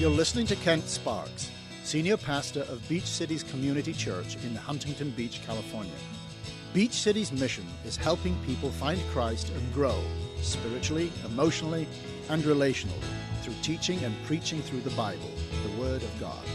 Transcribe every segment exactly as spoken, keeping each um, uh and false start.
You're listening to Kent Sparks, Senior Pastor of Beach Cities Community Church in Huntington Beach, California. Beach Cities' mission is helping people find Christ and grow spiritually, emotionally, and relationally through teaching and preaching through the Bible, the Word of God.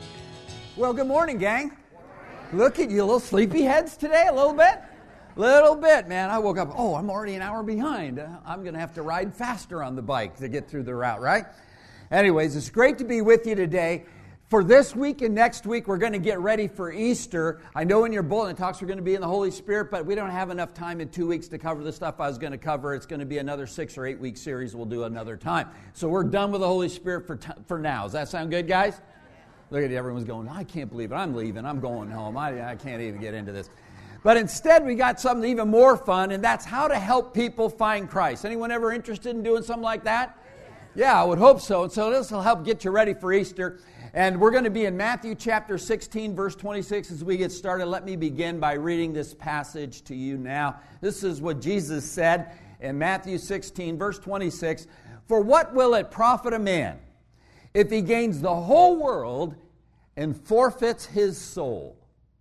Well, good morning, gang. Look at you, little sleepy heads today, a little bit. Little bit, man. I woke up, oh, I'm already an hour behind. Uh, I'm going to have to ride faster on the bike to get through the route, right? Anyways, it's great to be with you today. For this week and next week, we're going to get ready for Easter. I know in your bulletin talks we're going to be in the Holy Spirit, but we don't have enough time in two weeks to cover the stuff I was going to cover. It's going to be another six or eight week series we'll do another time. So we're done with the Holy Spirit for t- for now. Does that sound good, guys? Look at it, everyone's going, I can't believe it. I'm leaving. I'm going home. I, I can't even get into this. But instead, we got something even more fun, and that's how to help people find Christ. Anyone ever interested in doing something like that? Yeah, I would hope so. And so this will help get you ready for Easter. And we're going to be in Matthew chapter sixteen, verse twenty-six. As we get started, let me begin by reading this passage to you now. This is what Jesus said in Matthew sixteen, verse twenty-six. For what will it profit a man if he gains the whole world and forfeits his soul?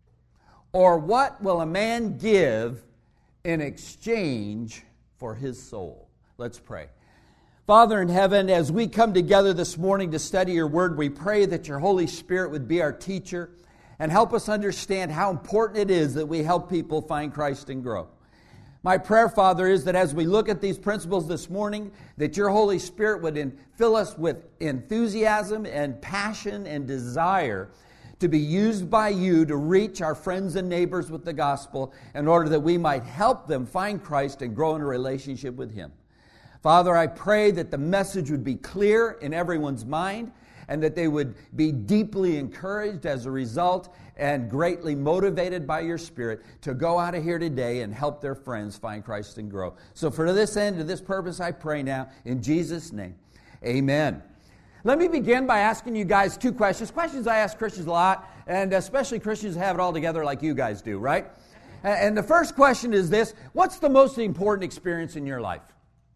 Or what will a man give in exchange for his soul? Let's pray. Father in heaven, as we come together this morning to study your word, we pray that your Holy Spirit would be our teacher and help us understand how important it is that we help people find Christ and grow. My prayer, Father, is that as we look at these principles this morning, that your Holy Spirit would in, fill us with enthusiasm and passion and desire to be used by you to reach our friends and neighbors with the gospel in order that we might help them find Christ and grow in a relationship with him. Father, I pray that the message would be clear in everyone's mind and that they would be deeply encouraged as a result and greatly motivated by your Spirit to go out of here today and help their friends find Christ and grow. So for this end, to this purpose, I pray now in Jesus' name, amen. Let me begin by asking you guys two questions. Questions I ask Christians a lot, and especially Christians who have it all together like you guys do, right? And the first question is this: what's the most important experience in your life?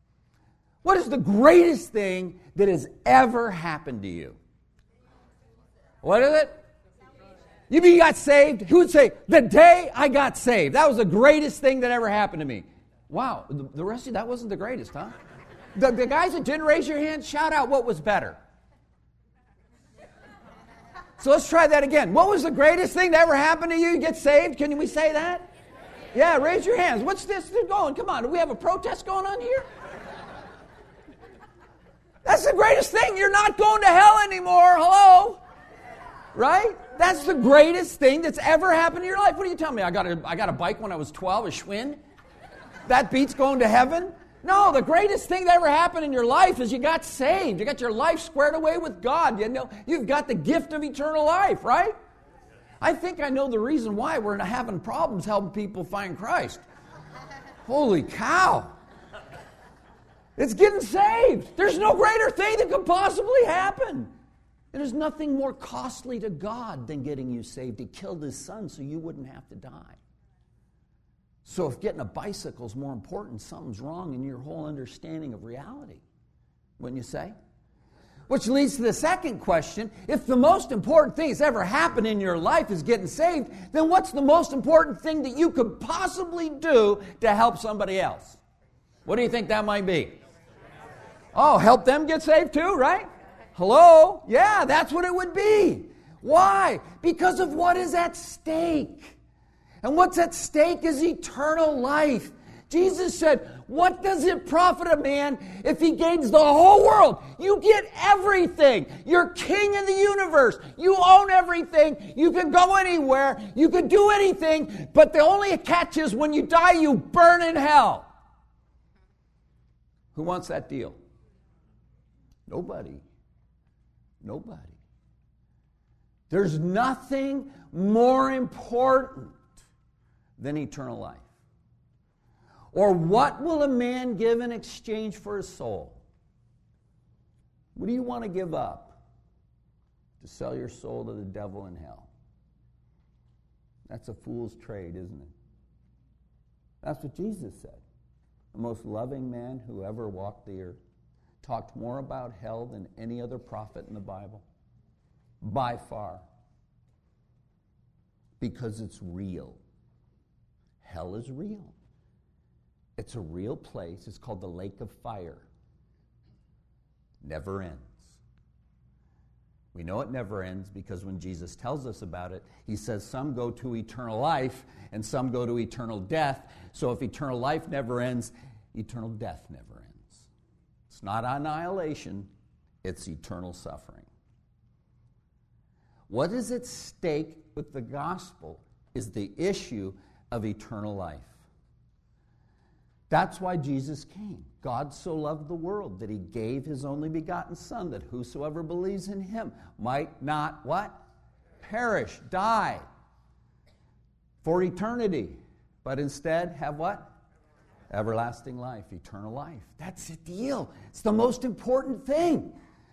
What is the greatest thing that has ever happened to you? What is it? You mean you got saved? Who would say, the day I got saved, that was the greatest thing that ever happened to me? Wow, the rest of you, that wasn't the greatest, huh? The, the guys that didn't raise your hand, shout out what was better. So let's try that again. What was the greatest thing that ever happened to you? You get saved? Can we say that? Yeah, raise your hands. What's this going? Come on, do we have a protest going on here? That's the greatest thing. You're not going to hell anymore. Hello? Right? That's the greatest thing that's ever happened in your life. What are you telling me? I got a, I got a bike when I was twelve, a Schwinn? That beats going to heaven? No, the greatest thing that ever happened in your life is you got saved. You got your life squared away with God. You know, you've got the gift of eternal life, right? I think I know the reason why we're having problems helping people find Christ. Holy cow. It's getting saved. There's no greater thing that could possibly happen. And there's nothing more costly to God than getting you saved. He killed his son so you wouldn't have to die. So if getting a bicycle is more important, something's wrong in your whole understanding of reality. Wouldn't you say? Which leads to the second question. If the most important thing that's ever happened in your life is getting saved, then what's the most important thing that you could possibly do to help somebody else? What do you think that might be? Oh, help them get saved too, right? Hello? Yeah, that's what it would be. Why? Because of what is at stake. And what's at stake is eternal life. Jesus said, what does it profit a man if he gains the whole world? You get everything. You're king of the universe. You own everything. You can go anywhere. You can do anything. But the only catch is when you die, you burn in hell. Who wants that deal? Nobody. Nobody. There's nothing more important than eternal life. Or what will a man give in exchange for his soul? What do you want to give up to sell your soul to the devil in hell? That's a fool's trade, isn't it? That's what Jesus said. The most loving man who ever walked the earth. talked more about hell than any other prophet in the Bible. By far. Because it's real. Hell is real. It's a real place. It's called the lake of fire. Never ends. We know it never ends because when Jesus tells us about it, he says some go to eternal life and some go to eternal death. So if eternal life never ends, eternal death never ends. It's not annihilation, it's eternal suffering. What is at stake with the gospel is the issue of eternal life. That's why Jesus came. God so loved the world that he gave his only begotten Son, that whosoever believes in him might not, what? Perish, die for eternity, but instead have what? Everlasting life, eternal life. That's the deal. It's the most important thing.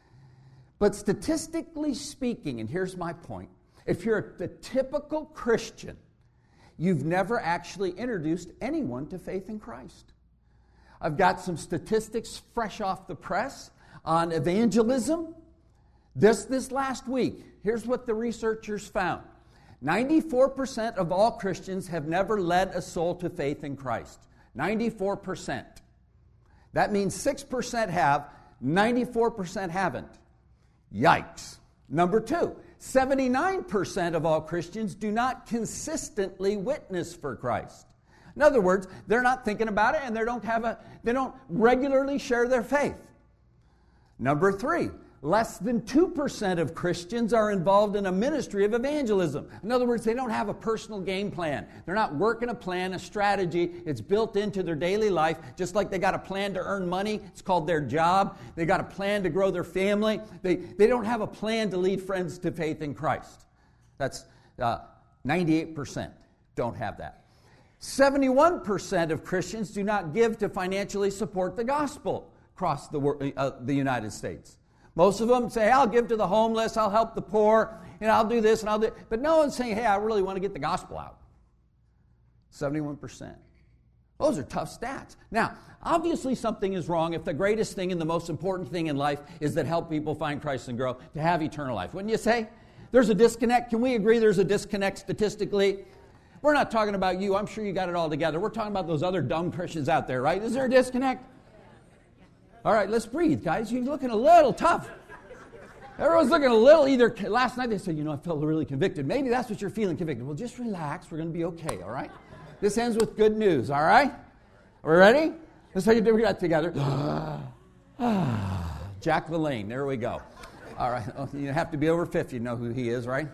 But statistically speaking, and here's my point, if you're the typical Christian, you've never actually introduced anyone to faith in Christ. I've got some statistics fresh off the press on evangelism. This, this last week, here's what the researchers found. ninety-four percent of all Christians have never led a soul to faith in Christ. ninety-four percent. That means six percent have, ninety-four percent haven't. Yikes. Number two, seventy-nine percent of all Christians do not consistently witness for Christ. In other words, they're not thinking about it and they don't have a they don't regularly share their faith. Number three, less than two percent of Christians are involved in a ministry of evangelism. In other words, they don't have a personal game plan. They're not working a plan, a strategy. It's built into their daily life, just like they got a plan to earn money. It's called their job. They got a plan to grow their family. They, they don't have a plan to lead friends to faith in Christ. That's uh, ninety-eight percent don't have that. seventy-one percent of Christians do not give to financially support the gospel across the, uh, the United States. Most of them say, I'll give to the homeless, I'll help the poor, you know, I'll do this and I'll do it. But no one's saying, hey, I really want to get the gospel out. seventy-one percent. Those are tough stats. Now, obviously something is wrong if the greatest thing and the most important thing in life is that help people find Christ and grow, to have eternal life. Wouldn't you say? There's a disconnect. Can we agree there's a disconnect statistically? We're not talking about you. I'm sure you got it all together. We're talking about those other dumb Christians out there, right? Is there a disconnect? All right, let's breathe, guys. You're looking a little tough. Everyone's looking a little, either, last night they said, you know, I felt really convicted. Maybe that's what you're feeling, convicted. Well, just relax. We're going to be okay, all right? This ends with good news, all right? Are we ready? Let's take it we got together. Jack LaLanne, there we go. All right, you have to be over fifty to know who he is, right?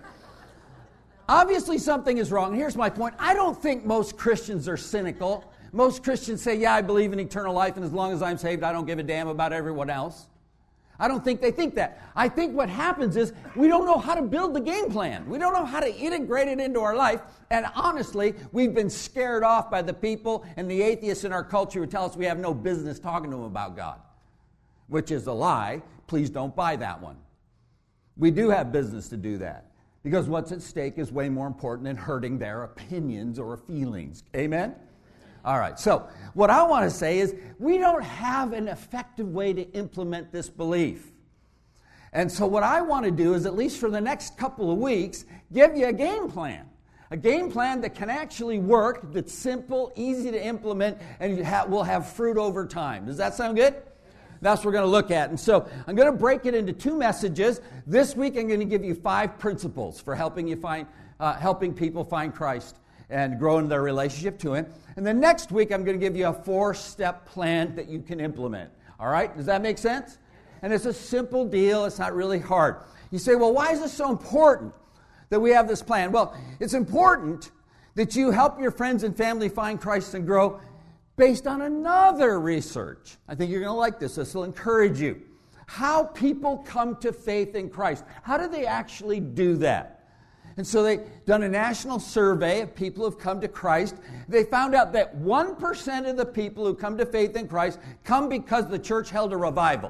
Obviously something is wrong. Here's my point. I don't think most Christians are cynical. Most Christians say, yeah, I believe in eternal life, and as long as I'm saved, I don't give a damn about everyone else. I don't think they think that. I think what happens is we don't know how to build the game plan. We don't know how to integrate it into our life. And honestly, we've been scared off by the people and the atheists in our culture who tell us we have no business talking to them about God, which is a lie. Please don't buy that one. We do have business to do that because what's at stake is way more important than hurting their opinions or feelings. Amen? All right, so what I want to say is we don't have an effective way to implement this belief. And so what I want to do is, at least for the next couple of weeks, give you a game plan. A game plan that can actually work, that's simple, easy to implement, and will have fruit over time. Does that sound good? That's what we're going to look at. And so I'm going to break it into two messages. This week I'm going to give you five principles for helping you find, uh, helping people find Christ and grow in their relationship to Him. And then next week, I'm going to give you a four-step plan that you can implement. All right? Does that make sense? And it's a simple deal. It's not really hard. You say, well, why is this so important that we have this plan? Well, it's important that you help your friends and family find Christ and grow based on another research. I think you're going to like this. This will encourage you. How people come to faith in Christ. How do they actually do that? And so they've done a national survey of people who have come to Christ. They found out that one percent of the people who come to faith in Christ come because the church held a revival.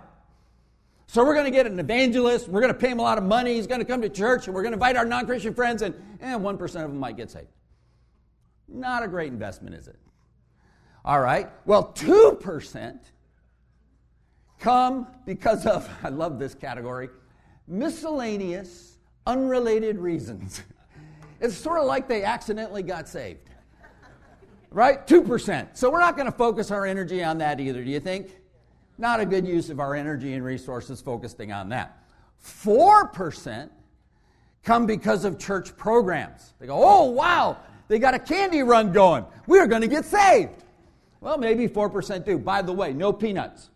So we're going to get an evangelist, we're going to pay him a lot of money, he's going to come to church, and we're going to invite our non-Christian friends, and eh, one percent of them might get saved. Not a great investment, is it? All right, well, two percent come because of, I love this category, miscellaneous, unrelated reasons. It's sort of like they accidentally got saved. Right? two percent. So we're not going to focus our energy on that either, do you think? Not a good use of our energy and resources focusing on that. four percent come because of church programs. They go, oh, wow, they got a candy run going. We're going to get saved. Well, maybe four percent do. By the way, no peanuts.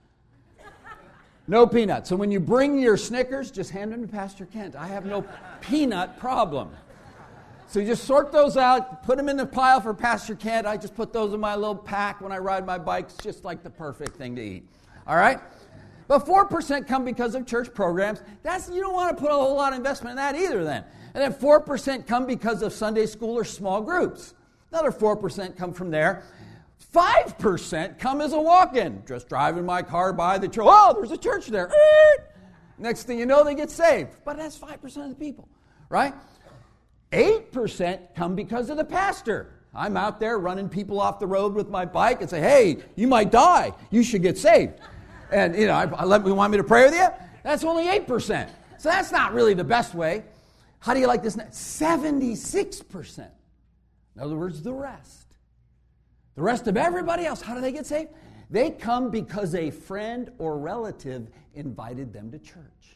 No peanuts. So when you bring your Snickers, just hand them to Pastor Kent. I have no peanut problem. So you just sort those out, put them in the pile for Pastor Kent. I just put those in my little pack when I ride my bike. It's just like the perfect thing to eat. All right? But four percent come because of church programs. That's, you don't want to put a whole lot of investment in that either then. And then four percent come because of Sunday school or small groups. Another four percent come from there. five percent come as a walk-in. Just driving my car by the church. Oh, there's a church there. Next thing you know, they get saved. But that's five percent of the people, right? eight percent come because of the pastor. I'm out there running people off the road with my bike and say, hey, you might die. You should get saved. And, you know, I, I let me want me to pray with you? That's only eight percent. So that's not really the best way. How do you like this? seventy-six percent. In other words, the rest. The rest of everybody else, how do they get saved? They come because a friend or relative invited them to church.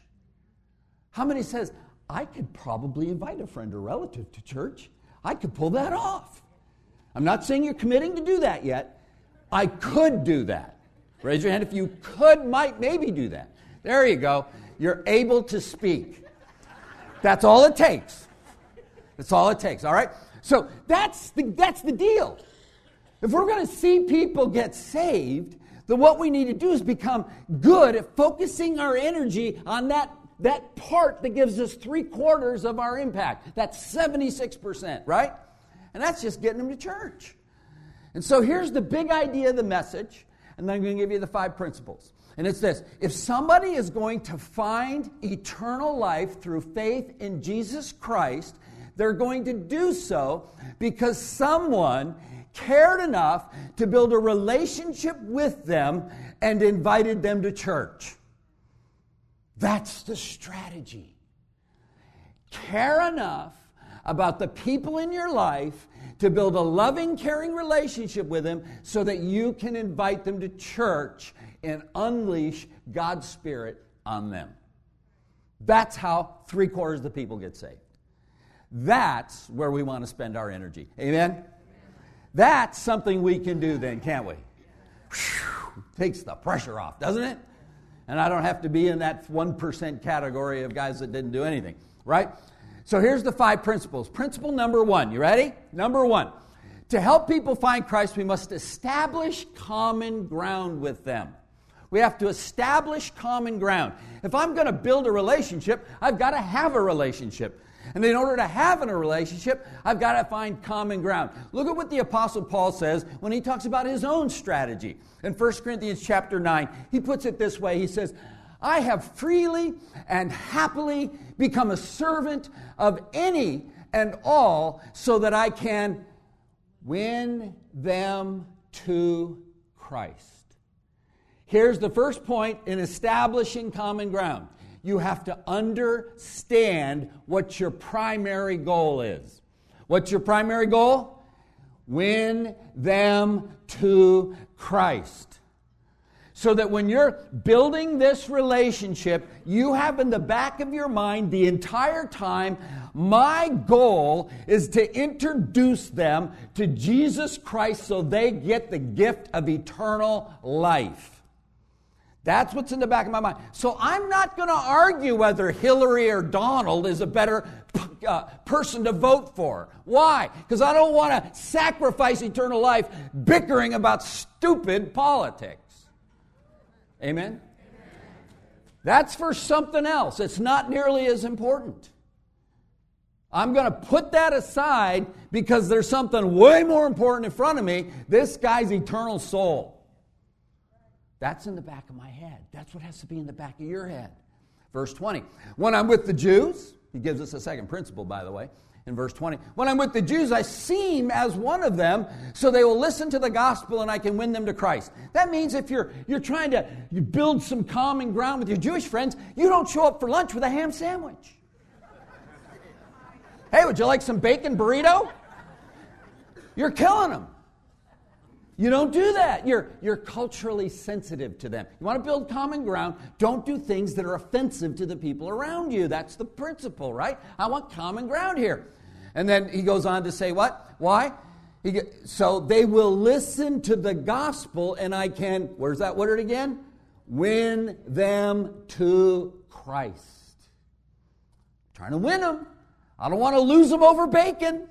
How many says, I could probably invite a friend or relative to church. I could pull that off. I'm not saying you're committing to do that yet. I could do that. Raise your hand if you could, might, maybe do that. There you go. You're able to speak. That's all it takes. That's all it takes, all right? So that's the, that's the deal. If we're going to see people get saved, then what we need to do is become good at focusing our energy on that That part that gives us three quarters of our impact. That's seventy-six percent, right? And that's just getting them to church. And so here's the big idea of the message, and then I'm going to give you the five principles. And it's this. If somebody is going to find eternal life through faith in Jesus Christ, they're going to do so because someone cared enough to build a relationship with them and invited them to church. That's the strategy. Care enough about the people in your life to build a loving, caring relationship with them so that you can invite them to church and unleash God's Spirit on them. That's how three quarters of the people get saved. That's where we want to spend our energy. Amen? That's something we can do then, can't we? Whew, takes the pressure off, doesn't it? And I don't have to be in that one percent category of guys that didn't do anything, right? So here's the five principles. Principle number one, you ready? Number one, to help people find Christ, we must establish common ground with them. We have to establish common ground. If I'm going to build a relationship, I've got to have a relationship. And in order to have a relationship, I've got to find common ground. Look at what the Apostle Paul says when he talks about his own strategy. In First Corinthians chapter nine, he puts it this way. He says, I have freely and happily become a servant of any and all so that I can win them to Christ. Here's the first point in establishing common ground. You have to understand what your primary goal is. What's your primary goal? Win them to Christ. So that when you're building this relationship, you have in the back of your mind the entire time, my goal is to introduce them to Jesus Christ so they get the gift of eternal life. That's what's in the back of my mind. So I'm not going to argue whether Hillary or Donald is a better uh, person to vote for. Why? Because I don't want to sacrifice eternal life bickering about stupid politics. Amen? Amen? That's for something else. It's not nearly as important. I'm going to put that aside because there's something way more important in front of me. This guy's eternal soul. That's in the back of my head. That's what has to be in the back of your head. Verse twenty. When I'm with the Jews, he gives us a second principle, by the way. in verse twenty. When I'm with the Jews, I seem as one of them, so they will listen to the gospel and I can win them to Christ. That means if you're, you're trying to you build some common ground with your Jewish friends, you don't show up for lunch with a ham sandwich. Hey, would you like some bacon burrito? You're killing them. You don't do that. You're, you're culturally sensitive to them. You want to build common ground, don't do things that are offensive to the people around you. That's the principle, right? I want common ground here. And then he goes on to say what? Why? He get, so they will listen to the gospel and I can, where's that word again? Win them to Christ. I'm trying to win them. I don't want to lose them over bacon.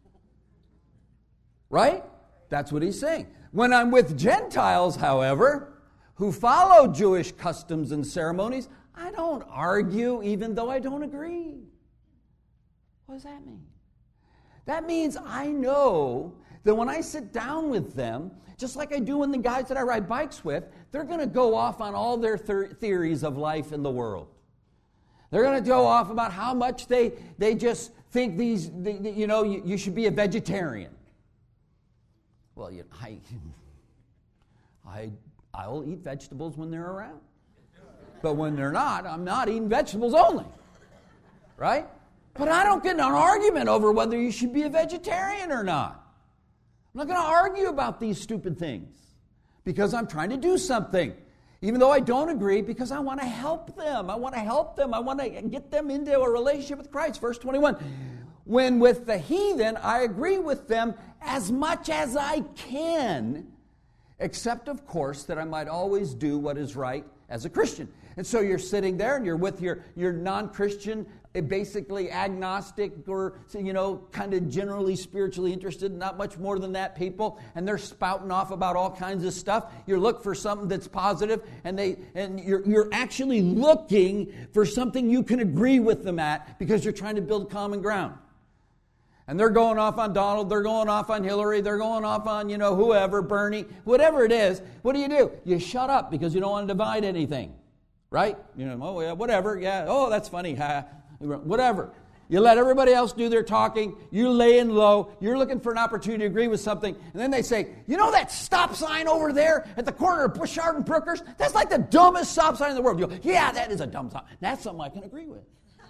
Right? That's what he's saying. When I'm with Gentiles, however, who follow Jewish customs and ceremonies, I don't argue even though I don't agree. What does that mean? That means I know that when I sit down with them, just like I do when the guys that I ride bikes with, they're going to go off on all their ther- theories of life in the world. They're going to go off about how much they, they just think these, they, you know, you, you should be a vegetarian. Well, you, I, I, I'll eat vegetables when they're around. But when they're not, I'm not eating vegetables only. Right? But I don't get in an argument over whether you should be a vegetarian or not. I'm not going to argue about these stupid things because I'm trying to do something. Even though I don't agree, because I want to help them. I want to help them. I want to get them into a relationship with Christ. Verse twenty-one. When with the heathen, I agree with them as much as I can, except, of course, that I might always do what is right as a Christian. And so you're sitting there and you're with your, your non-Christian, basically agnostic or, you know, kind of generally spiritually interested, not much more than that people, and they're spouting off about all kinds of stuff. You look for something that's positive, and they and you're you're actually looking for something you can agree with them at because you're trying to build common ground. And they're going off on Donald, they're going off on Hillary, they're going off on, you know, whoever, Bernie, whatever it is. What do you do? You shut up because you don't want to divide anything, right? You know, oh, yeah, whatever, yeah, oh, that's funny, ha, whatever. You let everybody else do their talking, you laying low, you're looking for an opportunity to agree with something, and then they say, you know that stop sign over there at the corner of Bushard and Brookers? That's like the dumbest stop sign in the world. You go, yeah, that is a dumb stop. That's something I can agree with.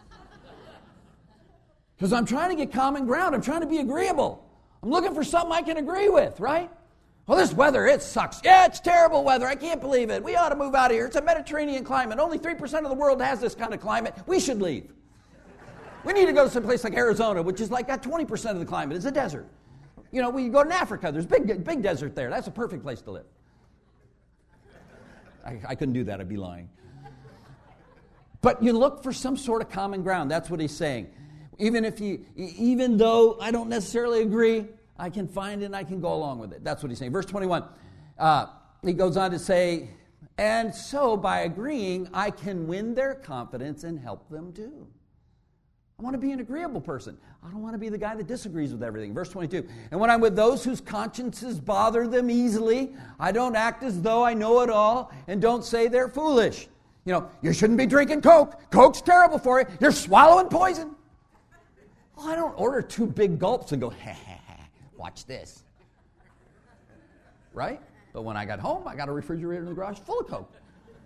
Because I'm trying to get common ground. I'm trying to be agreeable. I'm looking for something I can agree with, right? Well, this weather, it sucks. Yeah, it's terrible weather. I can't believe it. We ought to move out of here. It's a Mediterranean climate. Only three percent of the world has this kind of climate. We should leave. We need to go to some place like Arizona, which is like got twenty percent of the climate. It's a desert. You know, we go to Africa. There's big, big desert there. That's a perfect place to live. I, I couldn't do that. I'd be lying. But you look for some sort of common ground. That's what he's saying. Even if you, even though I don't necessarily agree, I can find it and I can go along with it. That's what he's saying. Verse twenty-one, uh, he goes on to say, and so by agreeing, I can win their confidence and help them too. I want to be an agreeable person. I don't want to be the guy that disagrees with everything. Verse twenty-two, and when I'm with those whose consciences bother them easily, I don't act as though I know it all and don't say they're foolish. You know, you shouldn't be drinking Coke. Coke's terrible for you. You're swallowing poison. Well, I don't order two big gulps and go, ha, ha, ha, watch this. Right? But when I got home, I got a refrigerator in the garage full of Coke.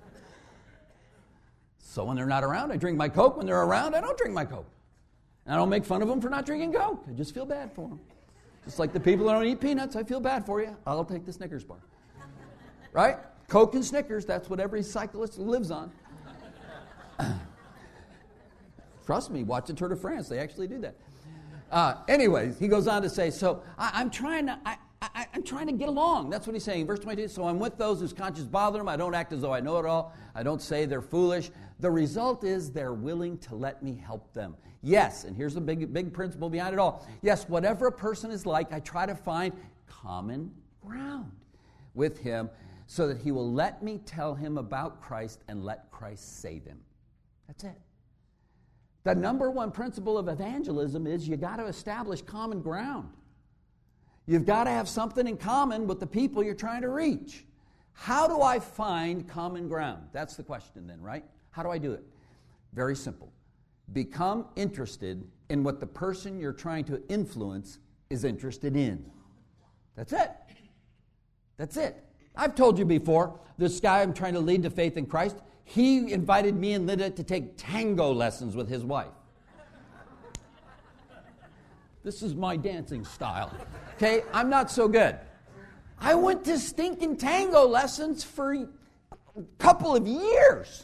So when they're not around, I drink my Coke. When they're around, I don't drink my Coke. And I don't make fun of them for not drinking Coke. I just feel bad for them. Just like the people that don't eat peanuts, I feel bad for you. I'll take the Snickers bar. Right? Coke and Snickers, that's what every cyclist lives on. Trust me, watch the Tour de France. They actually do that. Uh, anyways, he goes on to say, so I, I'm trying to I, I, I'm trying to get along. That's what he's saying. Verse twenty-two, so I'm with those whose conscience bother them. I don't act as though I know it all. I don't say they're foolish. The result is they're willing to let me help them. Yes, and here's the big, big principle behind it all. Yes, whatever a person is like, I try to find common ground with him so that he will let me tell him about Christ and let Christ save him. That's it. The number one principle of evangelism is you got to establish common ground. You've got to have something in common with the people you're trying to reach. How do I find common ground? That's the question then, right? How do I do it? Very simple. Become interested in what the person you're trying to influence is interested in. That's it. That's it. I've told you before, this guy I'm trying to lead to faith in Christ, he invited me and Linda to take tango lessons with his wife. This is my dancing style. Okay, I'm not so good. I went to stinking tango lessons for a couple of years.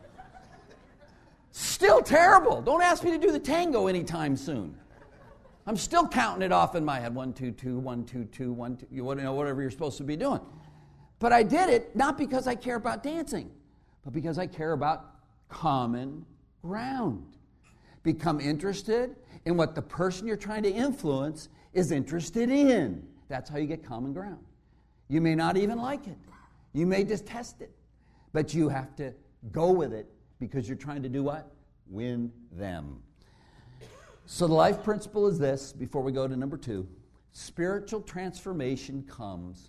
Still terrible. Don't ask me to do the tango anytime soon. I'm still counting it off in my head. One, two, two, one, two, two, one, two, you know, whatever you're supposed to be doing. But I did it not because I care about dancing, but because I care about common ground. Become interested in what the person you're trying to influence is interested in. That's how you get common ground. You may not even like it. You may detest it. But you have to go with it because you're trying to do what? Win them. So the life principle is this, before we go to number two. Spiritual transformation comes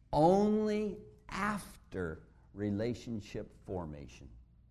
only after relationship formation.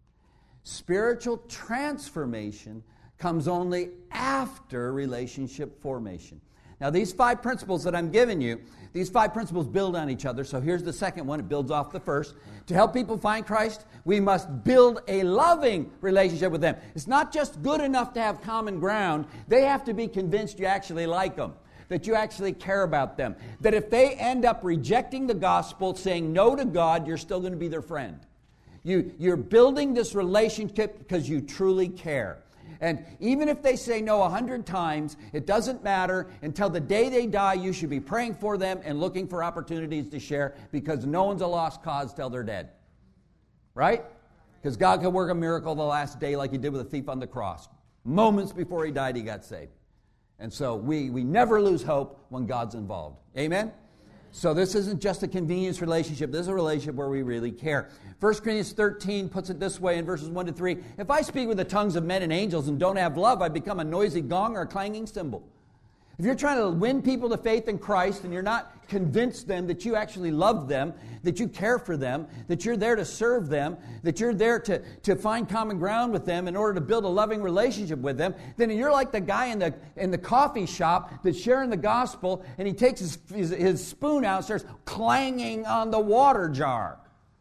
Spiritual transformation comes only after relationship formation. Now, these five principles that I'm giving you, these five principles build on each other. So here's the second one. It builds off the first. To help people find Christ, we must build a loving relationship with them. It's not just good enough to have common ground. They have to be convinced you actually like them, that you actually care about them, that if they end up rejecting the gospel, saying no to God, you're still going to be their friend. You, you're building this relationship because you truly care. And even if they say no a hundred times, it doesn't matter. Until the day they die, you should be praying for them and looking for opportunities to share, because no one's a lost cause till they're dead. Right? Because God can work a miracle the last day like he did with a thief on the cross. Moments before he died, he got saved. And so we, we never lose hope when God's involved. Amen? So this isn't just a convenience relationship. This is a relationship where we really care. First Corinthians thirteen puts it this way in verses one to three. If I speak with the tongues of men and angels and don't have love, I become a noisy gong or a clanging cymbal. If you're trying to win people to faith in Christ and you're not convinced them that you actually love them, that you care for them, that you're there to serve them, that you're there to, to find common ground with them in order to build a loving relationship with them, then you're like the guy in the in the coffee shop that's sharing the gospel, and he takes his, his, his spoon out and starts clanging on the water jar.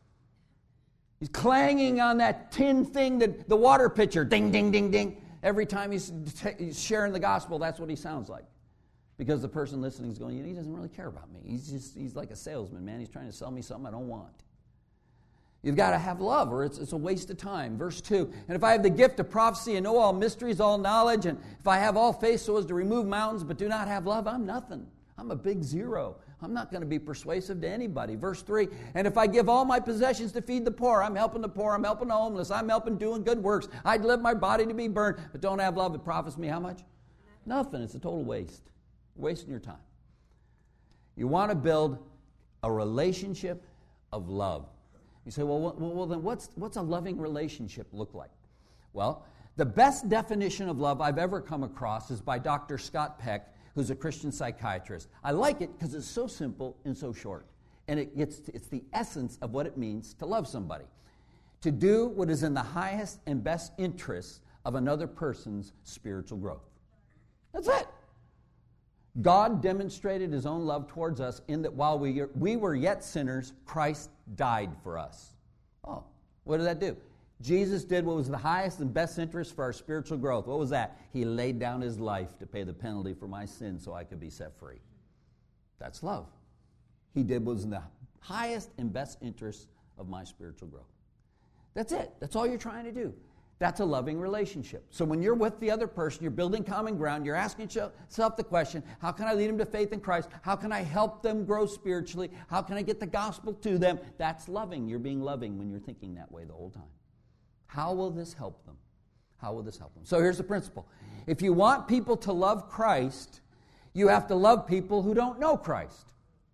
He's clanging on that tin thing, that the water pitcher, ding, ding, ding, ding. Every time he's, t- he's sharing the gospel, that's what he sounds like. Because the person listening is going, you know, he doesn't really care about me. He's just, he's like a salesman, man. He's trying to sell me something I don't want. You've got to have love, or it's, it's a waste of time. Verse two, and if I have the gift of prophecy and know all mysteries, all knowledge, and if I have all faith so as to remove mountains, but do not have love, I'm nothing. I'm a big zero. I'm not going to be persuasive to anybody. Verse three, and if I give all my possessions to feed the poor, I'm helping the poor, I'm helping the homeless, I'm helping doing good works. I'd live my body to be burned, but don't have love, it profits me how much? Nothing. It's a total waste. Wasting your time. You want to build a relationship of love. You say, well, well, well then what's, what's a loving relationship look like? Well, the best definition of love I've ever come across is by Doctor Scott Peck, who's a Christian psychiatrist. I like it because it's so simple and so short. And it gets to, it's the essence of what it means to love somebody. To do what is in the highest and best interest of another person's spiritual growth. That's it. God demonstrated his own love towards us in that while we, we were yet sinners, Christ died for us. Oh, what did that do? Jesus did what was the highest and best interest for our spiritual growth. What was that? He laid down his life to pay the penalty for my sin so I could be set free. That's love. He did what was in the highest and best interest of my spiritual growth. That's it. That's all you're trying to do. That's a loving relationship. So when you're with the other person, you're building common ground, you're asking yourself the question, how can I lead them to faith in Christ? How can I help them grow spiritually? How can I get the gospel to them? That's loving. You're being loving when you're thinking that way the whole time. How will this help them? How will this help them? So here's the principle. If you want people to love Christ, you have to love people who don't know Christ.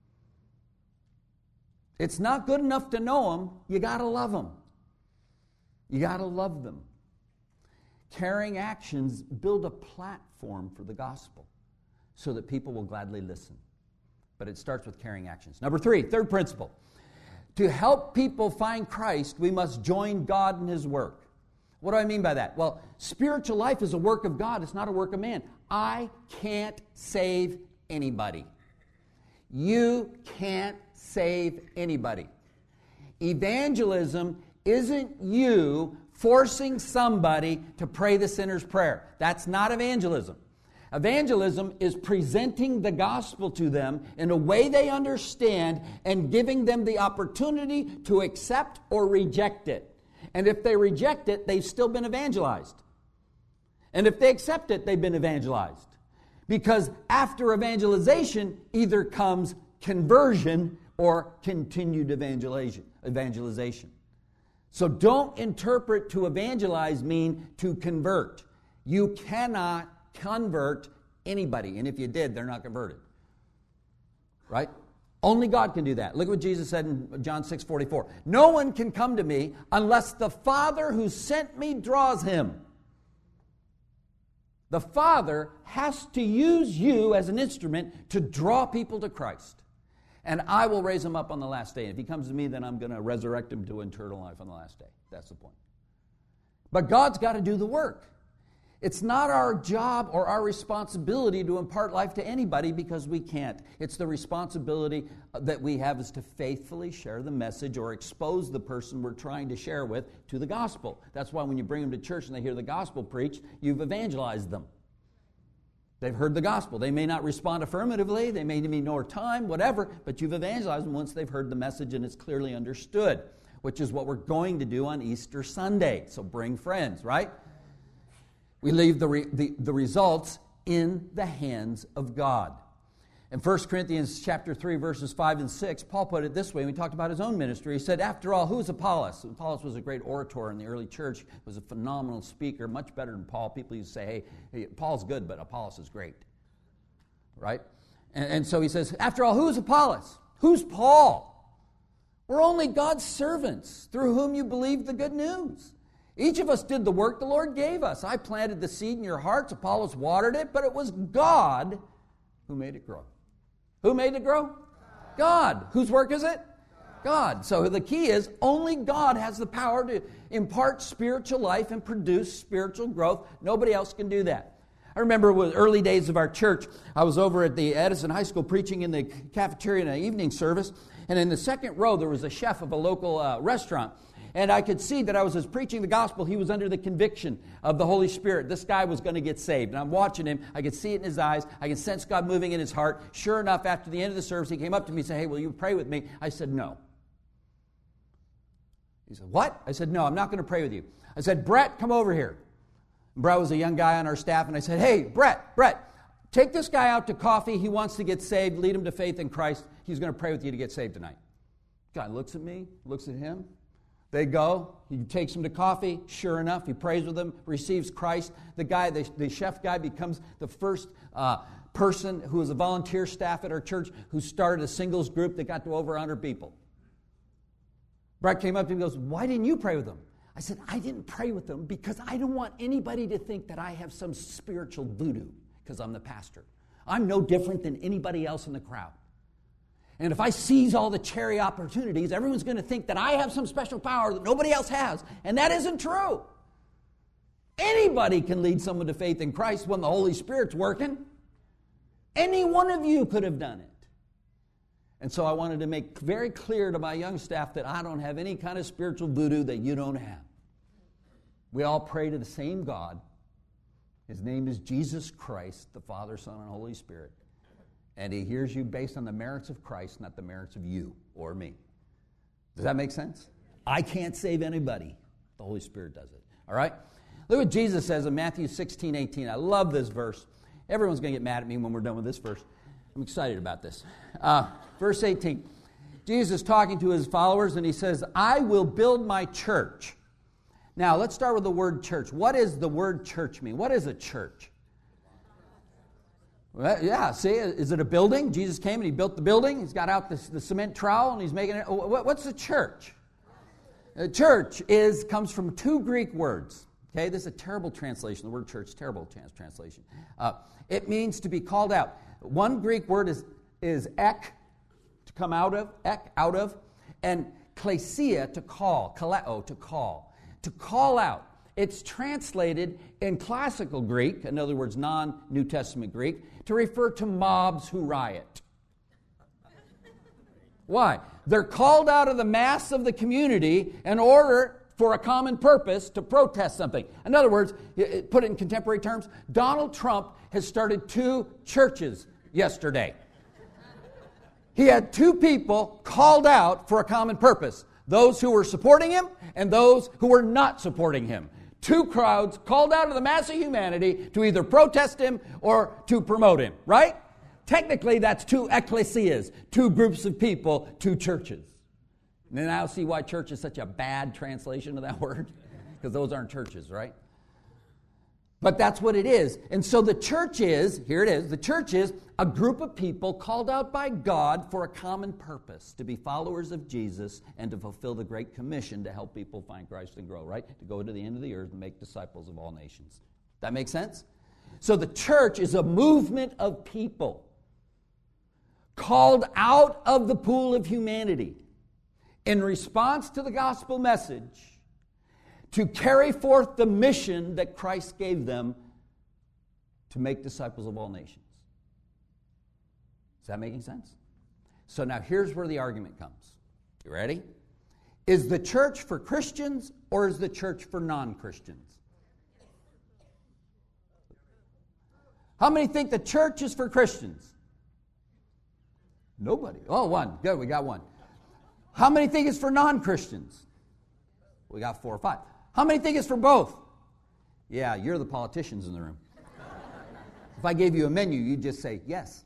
It's not good enough to know them. You got to love them. You got to love them. Caring actions build a platform for the gospel so that people will gladly listen. But it starts with caring actions. Number three, third principle. To help people find Christ, we must join God in his work. What do I mean by that? Well, spiritual life is a work of God. It's not a work of man. I can't save anybody. You can't save anybody. Evangelism isn't you forcing somebody to pray the sinner's prayer. That's not evangelism. Evangelism is presenting the gospel to them in a way they understand and giving them the opportunity to accept or reject it. And if they reject it, they've still been evangelized. And if they accept it, they've been evangelized. Because after evangelization either comes conversion or continued evangelization. evangelization. So don't interpret to evangelize mean to convert. You cannot convert anybody. And if you did, they're not converted. Right? Only God can do that. Look what Jesus said in John six forty-four. No one can come to me unless the Father who sent me draws him. The Father has to use you as an instrument to draw people to Christ. And I will raise him up on the last day. And if he comes to me, then I'm going to resurrect him to eternal life on the last day. That's the point. But God's got to do the work. It's not our job or our responsibility to impart life to anybody because we can't. It's the responsibility that we have is to faithfully share the message or expose the person we're trying to share with to the gospel. That's why when you bring them to church and they hear the gospel preached, you've evangelized them. They've heard the gospel. They may not respond affirmatively. They may need more time, whatever, but you've evangelized them once they've heard the message and it's clearly understood, which is what we're going to do on Easter Sunday. So bring friends, right? We leave the, re, the, the results in the hands of God. In First Corinthians chapter three, verses five and six, Paul put it this way when he talked about his own ministry. He said, after all, who's Apollos? Apollos was a great orator in the early church, was a phenomenal speaker, much better than Paul. People used to say, hey, hey Paul's good, but Apollos is great. Right? And, and so he says, after all, who's Apollos? Who's Paul? We're only God's servants through whom you believe the good news. Each of us did the work the Lord gave us. I planted the seed in your hearts. Apollos watered it, but it was God who made it grow. Who made it grow? God. Whose work is it? God. So the key is only God has the power to impart spiritual life and produce spiritual growth. Nobody else can do that. I remember with early days of our church, I was over at the Edison High School preaching in the cafeteria in an evening service, and in the second row there was a chef of a local uh, restaurant. And I could see that I was as preaching the gospel, he was under the conviction of the Holy Spirit. This guy was going to get saved. And I'm watching him. I could see it in his eyes. I could sense God moving in his heart. Sure enough, after the end of the service, he came up to me and said, hey, will you pray with me? I said, no. He said, what? I said, no, I'm not going to pray with you. I said, Brett, come over here. And Brett was a young guy on our staff. And I said, hey, Brett, Brett, take this guy out to coffee. He wants to get saved. Lead him to faith in Christ. He's going to pray with you to get saved tonight. The guy looks at me, looks at him. They go, he takes them to coffee. Sure enough, he prays with them, receives Christ. The guy, the, the chef guy becomes the first uh, person who was a volunteer staff at our church who started a singles group that got to over one hundred people. Brett came up to me and goes, why didn't you pray with them? I said, I didn't pray with them because I don't want anybody to think that I have some spiritual voodoo because I'm the pastor. I'm no different than anybody else in the crowd. And if I seize all the cherry opportunities, everyone's going to think that I have some special power that nobody else has. And that isn't true. Anybody can lead someone to faith in Christ when the Holy Spirit's working. Any one of you could have done it. And so I wanted to make very clear to my young staff that I don't have any kind of spiritual voodoo that you don't have. We all pray to the same God. His name is Jesus Christ, the Father, Son, and Holy Spirit. And he hears you based on the merits of Christ, not the merits of you or me. Does that make sense? I can't save anybody. The Holy Spirit does it. All right? Look what Jesus says in Matthew sixteen eighteen. I love this verse. Everyone's going to get mad at me when we're done with this verse. I'm excited about this. Uh, verse eighteen. Jesus is talking to his followers, and he says, I will build my church. Now, let's start with the word church. What does the word church mean? What is a church? Well, yeah, see, is it a building? Jesus came and he built the building. He's got out the, the cement trowel and he's making it. What's a church? A church is comes from two Greek words. Okay, this is a terrible translation. The word church, terrible trans- translation. Uh, it means to be called out. One Greek word is is ek, to come out of, ek, out of, and klesia, to call, kaleo, to call. To call out. it's translated in classical Greek, in other words, non-New Testament Greek, to refer to mobs who riot. Why? They're called out of the mass of the community in order for a common purpose to protest something. In other words, put it in contemporary terms, Donald Trump has started two churches yesterday. He had two people called out for a common purpose. Those who were supporting him and those who were not supporting him. Two crowds called out of the mass of humanity to either protest him or to promote him, right? Technically, that's two ecclesias, two groups of people, two churches. And now see why church is such a bad translation of that word? Because those aren't churches, right? But that's what it is. And so the church is, here it is, the church is a group of people called out by God for a common purpose, to be followers of Jesus and to fulfill the Great Commission to help people find Christ and grow, right? To go to the end of the earth and make disciples of all nations. That make sense? So the church is a movement of people called out of the pool of humanity in response to the gospel message to carry forth the mission that Christ gave them to make disciples of all nations. Is that making sense? So now here's where the argument comes. You ready? Is the church for Christians or is the church for non-Christians? How many think the church is for Christians? Nobody. Oh, one. Good, we got one. How many think it's for non-Christians? We got four or five. How many think it's for both? Yeah, you're the politicians in the room. If I gave you a menu, you'd just say yes.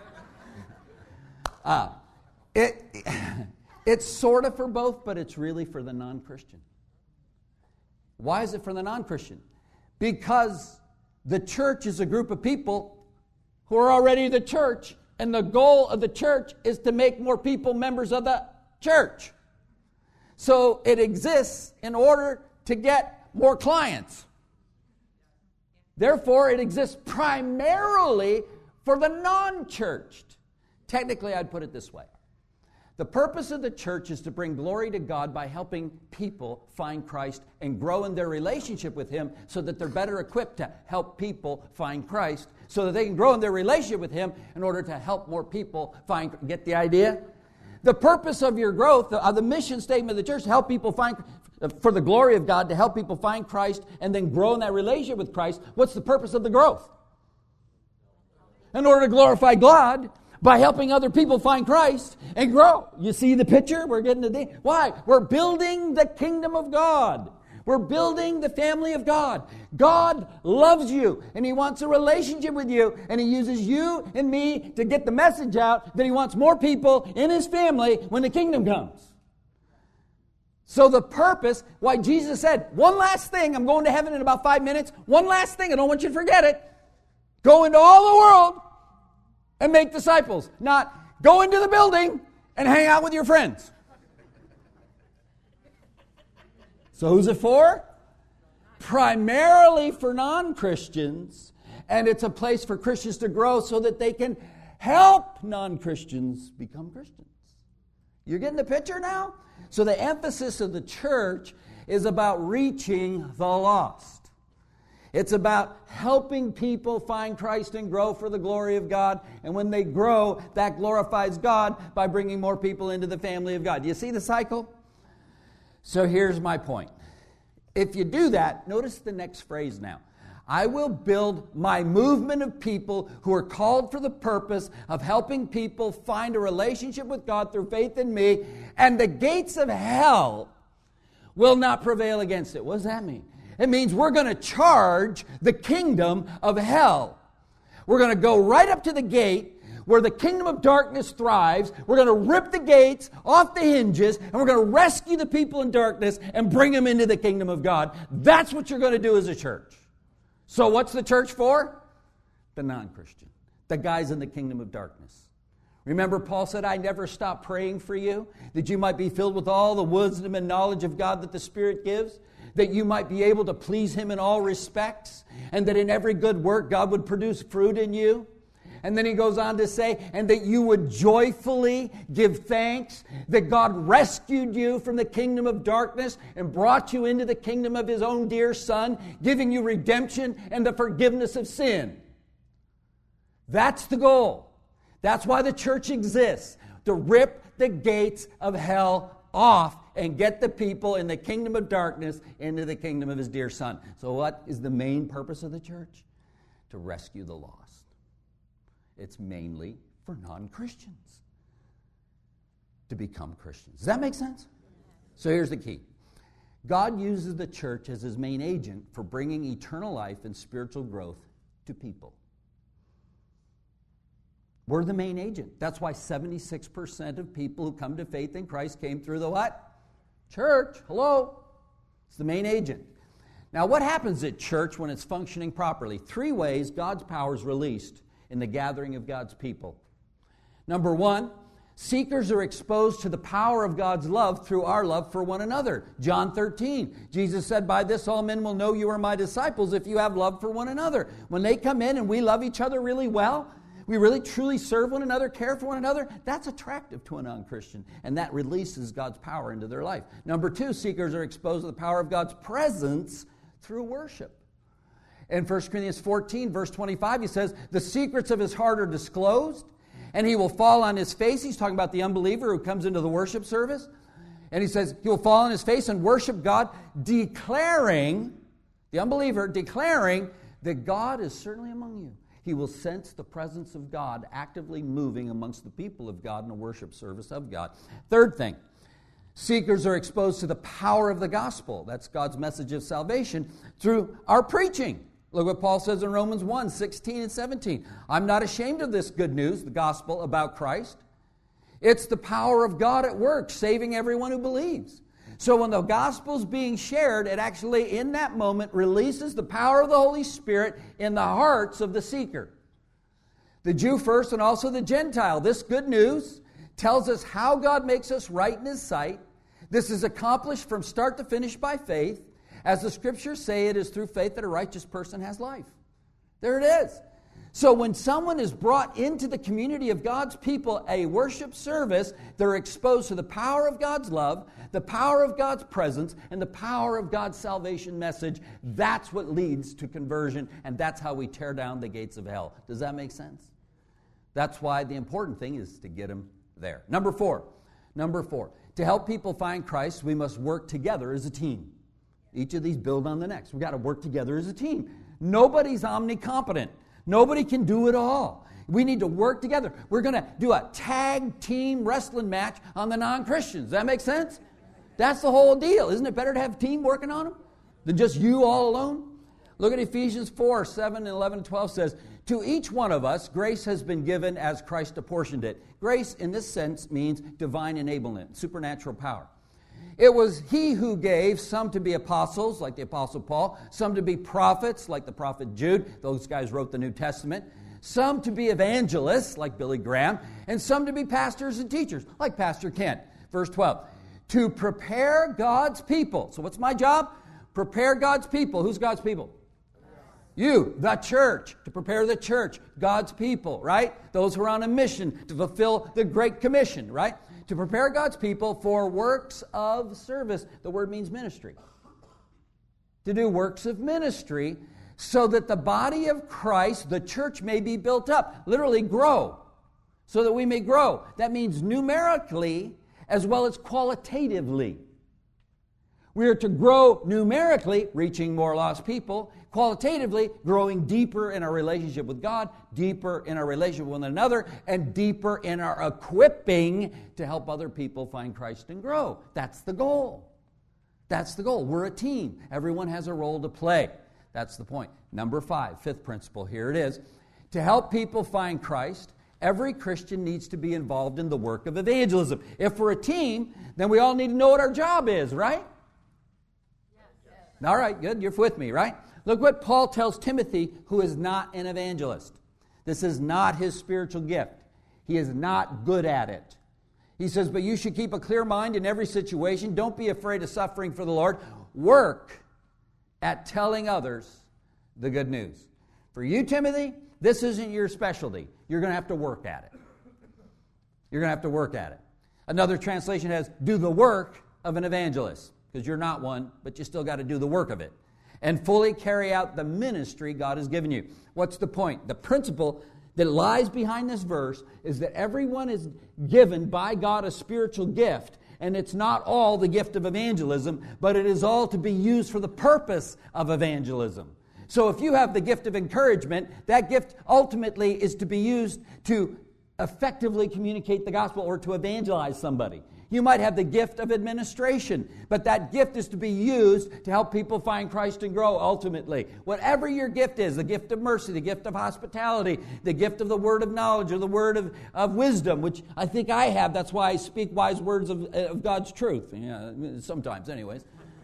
Uh, it, it's sort of for both, but it's really for the non-Christian. Why is it for the non-Christian? Because the church is a group of people who are already the church, and the goal of the church is to make more people members of the church. So it exists in order to get more clients. Therefore, it exists primarily for the non-churched. Technically, I'd put it this way. The purpose of the church is to bring glory to God by helping people find Christ and grow in their relationship with Him so that they're better equipped to help people find Christ, so that they can grow in their relationship with Him in order to help more people find. Get the idea? The purpose of your growth, of the mission statement of the church, to help people find, for the glory of God, to help people find Christ and then grow in that relationship with Christ. What's the purpose of the growth? In order to glorify God by helping other people find Christ and grow. You see the picture? We're getting to the... Why? We're building the kingdom of God. We're building the family of God. God loves you, and He wants a relationship with you, and He uses you and me to get the message out that He wants more people in His family when the kingdom comes. So the purpose, why Jesus said, one last thing, I'm going to heaven in about five minutes, one last thing, I don't want you to forget it. Go into all the world and make disciples. Not go into the building and hang out with your friends. So who's it for? Primarily for non-Christians, and it's a place for Christians to grow so that they can help non-Christians become Christians. You're getting the picture now? So the emphasis of the church is about reaching the lost. It's about helping people find Christ and grow for the glory of God, and when they grow, that glorifies God by bringing more people into the family of God. Do you see the cycle? So here's my point. If you do that, notice the next phrase now. I will build my movement of people who are called for the purpose of helping people find a relationship with God through faith in me, and the gates of hell will not prevail against it. What does that mean? It means we're going to charge the kingdom of hell. We're going to go right up to the gate where the kingdom of darkness thrives. We're going to rip the gates off the hinges, and we're going to rescue the people in darkness and bring them into the kingdom of God. That's what you're going to do as a church. So what's the church for? The non-Christian, the guys in the kingdom of darkness. Remember, Paul said, I never stop praying for you, that you might be filled with all the wisdom and knowledge of God that the Spirit gives, that you might be able to please Him in all respects, and that in every good work God would produce fruit in you. And then he goes on to say, and that you would joyfully give thanks that God rescued you from the kingdom of darkness and brought you into the kingdom of his own dear Son, giving you redemption and the forgiveness of sin. That's the goal. That's why the church exists, to rip the gates of hell off and get the people in the kingdom of darkness into the kingdom of his dear Son. So what is the main purpose of the church? To rescue the lost. It's mainly for non-Christians to become Christians. Does that make sense? So here's the key. God uses the church as his main agent for bringing eternal life and spiritual growth to people. We're the main agent. That's why seventy-six percent of people who come to faith in Christ came through the what? Church. Hello. It's the main agent. Now, what happens at church when it's functioning properly? Three ways God's power is released in the gathering of God's people. Number one, seekers are exposed to the power of God's love through our love for one another. John thirteen, Jesus said, by this all men will know you are my disciples if you have love for one another. When they come in and we love each other really well, we really truly serve one another, care for one another, that's attractive to a non-Christian, and that releases God's power into their life. Number two, seekers are exposed to the power of God's presence through worship. In First Corinthians fourteen, verse twenty-five, he says, the secrets of his heart are disclosed, and he will fall on his face. He's talking about the unbeliever who comes into the worship service. And he says, he will fall on his face and worship God, declaring, the unbeliever, declaring that God is certainly among you. He will sense the presence of God actively moving amongst the people of God in a worship service of God. Third thing, seekers are exposed to the power of the gospel. That's God's message of salvation through our preaching. Look what Paul says in Romans one, sixteen and seventeen. I'm not ashamed of this good news, the gospel about Christ. It's the power of God at work, saving everyone who believes. So when the gospel's being shared, it actually, in that moment, releases the power of the Holy Spirit in the hearts of the seeker. The Jew first and also the Gentile. This good news tells us how God makes us right in his sight. This is accomplished from start to finish by faith. As the scriptures say, it is through faith that a righteous person has life. There it is. So when someone is brought into the community of God's people, a worship service, they're exposed to the power of God's love, the power of God's presence, and the power of God's salvation message. That's what leads to conversion, and that's how we tear down the gates of hell. Does that make sense? That's why the important thing is to get them there. Number four. Number four. To help people find Christ, we must work together as a team. Each of these build on the next. We've got to work together as a team. Nobody's omnicompetent. Nobody can do it all. We need to work together. We're going to do a tag team wrestling match on the non-Christians. Does that make sense? That's the whole deal. Isn't it better to have a team working on them than just you all alone? Look at Ephesians four, seven, and eleven, and twelve says, to each one of us, grace has been given as Christ apportioned it. Grace, in this sense, means divine enablement, supernatural power. It was he who gave some to be apostles, like the Apostle Paul, some to be prophets, like the prophet Jude. Those guys wrote the New Testament. Some to be evangelists, like Billy Graham, and some to be pastors and teachers, like Pastor Kent. Verse twelve, to prepare God's people. So what's my job? Prepare God's people. Who's God's people? You, the church, to prepare the church, God's people, right? Those who are on a mission to fulfill the Great Commission, right? To prepare God's people for works of service. The word means ministry. To do works of ministry so that the body of Christ, the church, may be built up. Literally grow. So that we may grow. That means numerically as well as qualitatively. We are to grow numerically, reaching more lost people. Qualitatively, growing deeper in our relationship with God, deeper in our relationship with one another, and deeper in our equipping to help other people find Christ and grow. That's the goal. That's the goal. We're a team. Everyone has a role to play. That's the point. Number five, fifth principle, here it is. To help people find Christ, every Christian needs to be involved in the work of evangelism. If we're a team, then we all need to know what our job is, right? Yes. All right, good. You're with me, right? Look what Paul tells Timothy, who is not an evangelist. This is not his spiritual gift. He is not good at it. He says, but you should keep a clear mind in every situation. Don't be afraid of suffering for the Lord. Work at telling others the good news. For you, Timothy, this isn't your specialty. You're going to have to work at it. You're going to have to work at it. Another translation has, do the work of an evangelist, because you're not one, but you still got to do the work of it. And fully carry out the ministry God has given you. What's the point? The principle that lies behind this verse is that everyone is given by God a spiritual gift, and it's not all the gift of evangelism, but it is all to be used for the purpose of evangelism. So if you have the gift of encouragement, that gift ultimately is to be used to effectively communicate the gospel or to evangelize somebody. You might have the gift of administration, but that gift is to be used to help people find Christ and grow ultimately. Whatever your gift is, the gift of mercy, the gift of hospitality, the gift of the word of knowledge, or the word of, of wisdom, which I think I have. That's why I speak wise words of, of God's truth. Yeah, sometimes, anyways.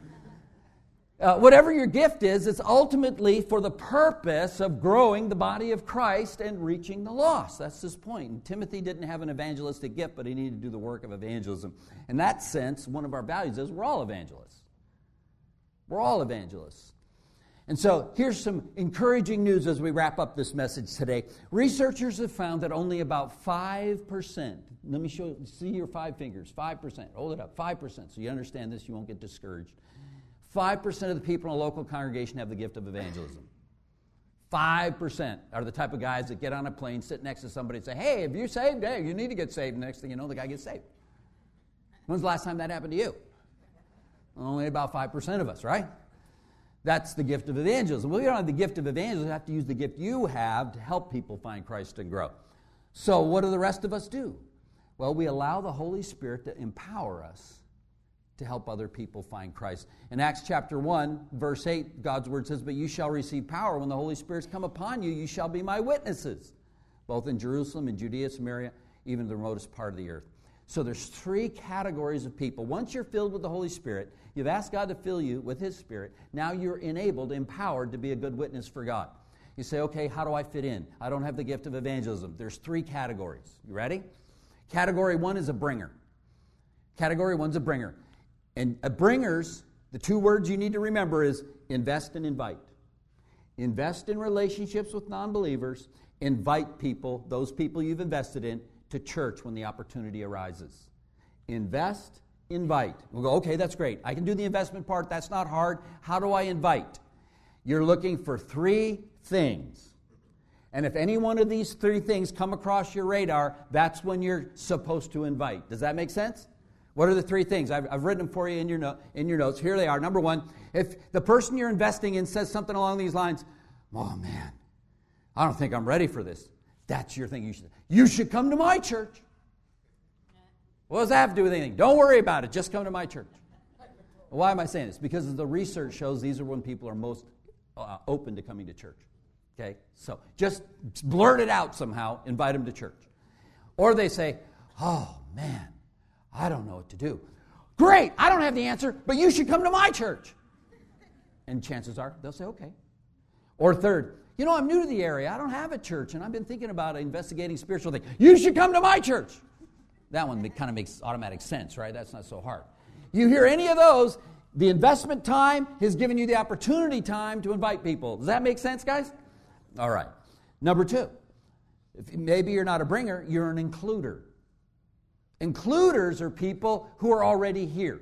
Uh, whatever your gift is, it's ultimately for the purpose of growing the body of Christ and reaching the lost. That's his point. And Timothy didn't have an evangelistic gift, but he needed to do the work of evangelism. In that sense, one of our values is we're all evangelists. We're all evangelists. And so here's some encouraging news as we wrap up this message today. Researchers have found that only about five percent, let me show see your five fingers, five percent, hold it up, five percent, so you understand this, you won't get discouraged. five percent of the people in a local congregation have the gift of evangelism. five percent are the type of guys that get on a plane, sit next to somebody and say, hey, have you saved? Hey, you need to get saved. Next thing you know, the guy gets saved. When's the last time that happened to you? Only about five percent of us, right? That's the gift of evangelism. Well, you don't have the gift of evangelism. You have to use the gift you have to help people find Christ and grow. So what do the rest of us do? Well, we allow the Holy Spirit to empower us to help other people find Christ. In Acts chapter one, verse eight, God's word says, but you shall receive power when the Holy Spirit's come upon you. You shall be my witnesses, both in Jerusalem and Judea, Samaria, even the remotest part of the earth. So there's three categories of people. Once you're filled with the Holy Spirit, you've asked God to fill you with His Spirit. Now you're enabled, empowered to be a good witness for God. You say, okay, how do I fit in? I don't have the gift of evangelism. There's three categories. You ready? Category one is a bringer. Category one's a bringer. And a bringers, the two words you need to remember is invest and invite. Invest in relationships with non-believers. Invite people, those people you've invested in, to church when the opportunity arises. Invest, invite. We'll go, okay, that's great. I can do the investment part. That's not hard. How do I invite? You're looking for three things. And if any one of these three things come across your radar, that's when you're supposed to invite. Does that make sense? What are the three things? I've, I've written them for you in your, no, in your notes. Here they are. Number one, if the person you're investing in says something along these lines, oh man, I don't think I'm ready for this. That's your thing. You should, you should come to my church. What does that have to do with anything? Don't worry about it. Just come to my church. Why am I saying this? Because the research shows these are when people are most uh, open to coming to church. Okay? So just blurt it out somehow. Invite them to church. Or they say, oh man, I don't know what to do. Great, I don't have the answer, but you should come to my church. And chances are, they'll say, okay. Or third, you know, I'm new to the area. I don't have a church, and I've been thinking about investigating spiritual things. You should come to my church. That one kind of makes automatic sense, right? That's not so hard. You hear any of those, the investment time has given you the opportunity time to invite people. Does that make sense, guys? All right. Number two, if maybe you're not a bringer, you're an includer. Includers are people who are already here.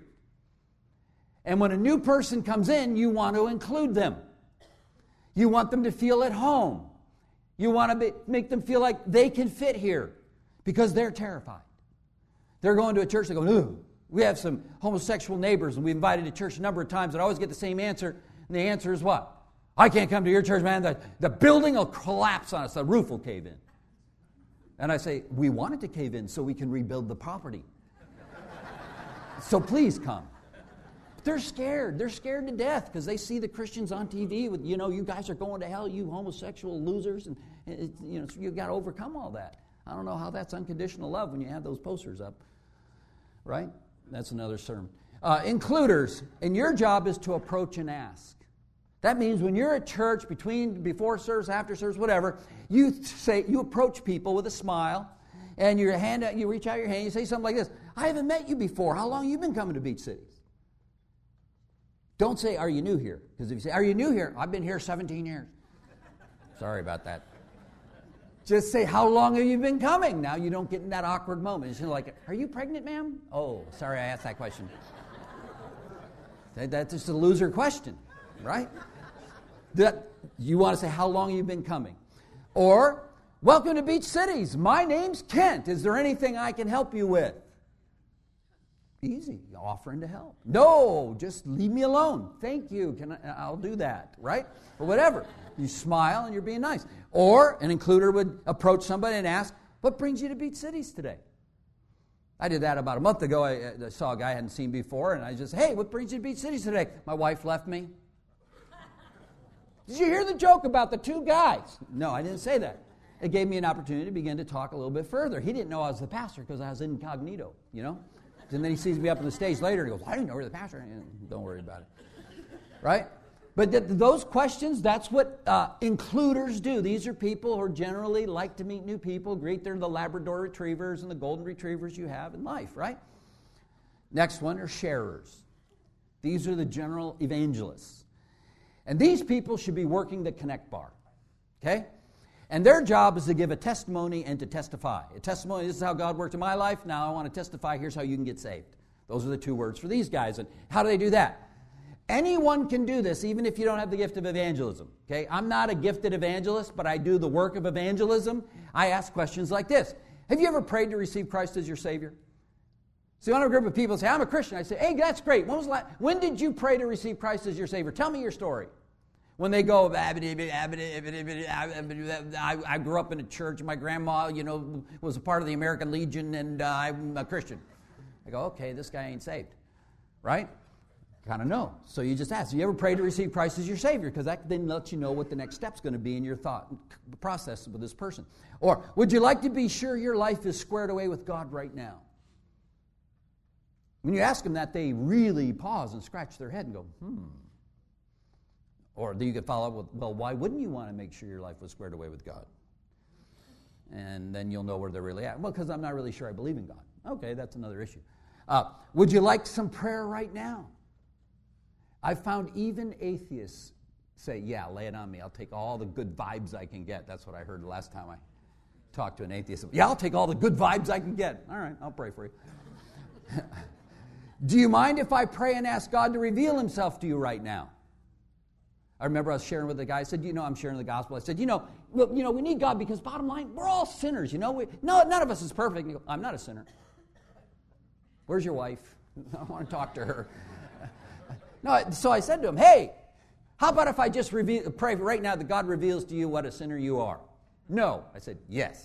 And when a new person comes in, you want to include them. You want them to feel at home. You want to be, make them feel like they can fit here because they're terrified. They're going to a church, they go, ooh, we have some homosexual neighbors and we invited to church a number of times and I always get the same answer. And the answer is what? I can't come to your church, man. The, the building will collapse on us. The roof will cave in. And I say, we want it to cave in so we can rebuild the property. So please come. But they're scared. They're scared to death because they see the Christians on T V with, you know, you guys are going to hell, you homosexual losers. And, it, you know, so you've got to overcome all that. I don't know how that's unconditional love when you have those posters up. Right? That's another sermon. Uh, includers. And your job is to approach and ask. That means when you're at church, between, before service, after service, whatever, you say, you approach people with a smile, and your hand, you reach out your hand, you say something like this, I haven't met you before. How long have you been coming to Beach Cities? Don't say, are you new here? Because if you say, are you new here? I've been here seventeen years. Sorry about that. Just say, how long have you been coming? Now you don't get in that awkward moment. It's like, are you pregnant, ma'am? Oh, sorry, I asked that question. that, that's just a loser question, right? That, you want to say, how long have you been coming? Or, welcome to Beach Cities. My name's Kent. Is there anything I can help you with? Easy, offering to help. No, just leave me alone. Thank you. Can I, I'll do that, right? Or whatever. You smile and you're being nice. Or an includer would approach somebody and ask, what brings you to Beach Cities today? I did that about a month ago. I, I saw a guy I hadn't seen before, and I just, hey, what brings you to Beach Cities today? My wife left me. Did you hear the joke about the two guys? No, I didn't say that. It gave me an opportunity to begin to talk a little bit further. He didn't know I was the pastor because I was incognito, you know? And then he sees me up on the stage later and he goes, I didn't know you were the pastor. Don't worry about it. Right? But th- those questions, that's what uh, includers do. These are people who generally like to meet new people, greet their the Labrador retrievers and the golden retrievers you have in life, right? Next one are sharers. These are the general evangelists. And these people should be working the Connect bar, okay? And their job is to give a testimony and to testify. A testimony, this is how God worked in my life. Now I want to testify, here's how you can get saved. Those are the two words for these guys. And how do they do that? Anyone can do this, even if you don't have the gift of evangelism. Okay, I'm not a gifted evangelist, but I do the work of evangelism. I ask questions like this. Have you ever prayed to receive Christ as your Savior? See, when a group of people say, I'm a Christian, I say, hey, that's great. When was the last, when did you pray to receive Christ as your Savior? Tell me your story. When they go, I, I grew up in a church, my grandma, you know, was a part of the American Legion, and uh, I'm a Christian. I go, okay, this guy ain't saved, right? Kind of know. So you just ask, you ever pray to receive Christ as your Savior? Because that then lets you know what the next step's going to be in your thought process with this person. Or, would you like to be sure your life is squared away with God right now? When you ask them that, they really pause and scratch their head and go, hmm. Or you could follow up with, well, why wouldn't you want to make sure your life was squared away with God? And then you'll know where they're really at. Well, because I'm not really sure I believe in God. Okay, that's another issue. Uh, would you like some prayer right now? I've found even atheists say, yeah, lay it on me. I'll take all the good vibes I can get. That's what I heard the last time I talked to an atheist. Yeah, I'll take all the good vibes I can get. All right, I'll pray for you. Do you mind if I pray and ask God to reveal himself to you right now? I remember I was sharing with the guy. I said, you know, I'm sharing the gospel. I said, you know, look, you know, we need God because bottom line, we're all sinners, you know. We, no, none of us is perfect. You go, I'm not a sinner. Where's your wife? I want to talk to her. No, so I said to him, hey, how about if I just reveal, pray right now that God reveals to you what a sinner you are? No. I said, yes.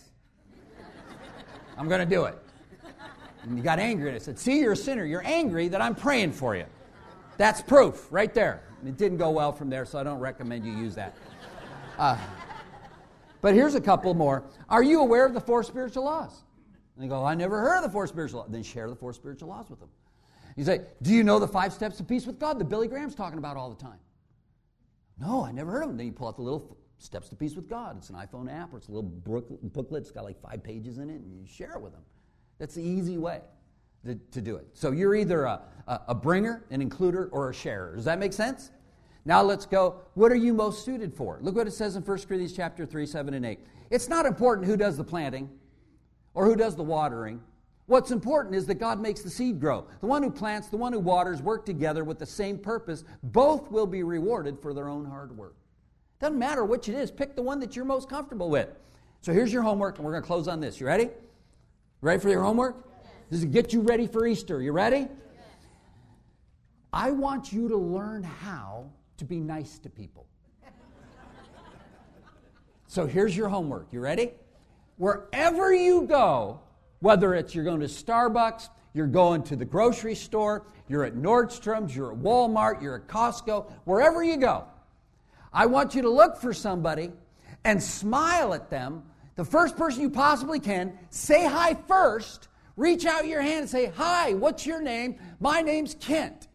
I'm going to do it. And he got angry and I said, see, you're a sinner. You're angry that I'm praying for you. That's proof right there. It didn't go well from there, so I don't recommend you use that. Uh, but here's a couple more. Are you aware of the four spiritual laws? And they go, I never heard of the four spiritual laws. Then share the four spiritual laws with them. You say, do you know the five steps to peace with God that Billy Graham's talking about all the time? No, I never heard of them. Then you pull out the little steps to peace with God. It's an iPhone app or it's a little booklet. It's got like five pages in it, and you share it with them. That's the easy way to, to do it. So you're either a, a, a bringer, an includer, or a sharer. Does that make sense? Now let's go, what are you most suited for? Look what it says in First Corinthians chapter three, seven, and eight. It's not important who does the planting or who does the watering. What's important is that God makes the seed grow. The one who plants, the one who waters work together with the same purpose. Both will be rewarded for their own hard work. Doesn't matter which it is. Pick the one that you're most comfortable with. So here's your homework, and we're going to close on this. You ready? Ready for your homework? Yes. This is to get you ready for Easter. You ready? Yes. I want you to learn how to be nice to people. So here's your homework. You ready? Wherever you go, whether it's you're going to Starbucks, you're going to the grocery store, you're at Nordstrom's, you're at Walmart, you're at Costco, wherever you go, I want you to look for somebody and smile at them. The first person you possibly can, say hi first, reach out your hand and say, hi, what's your name? My name's Kent.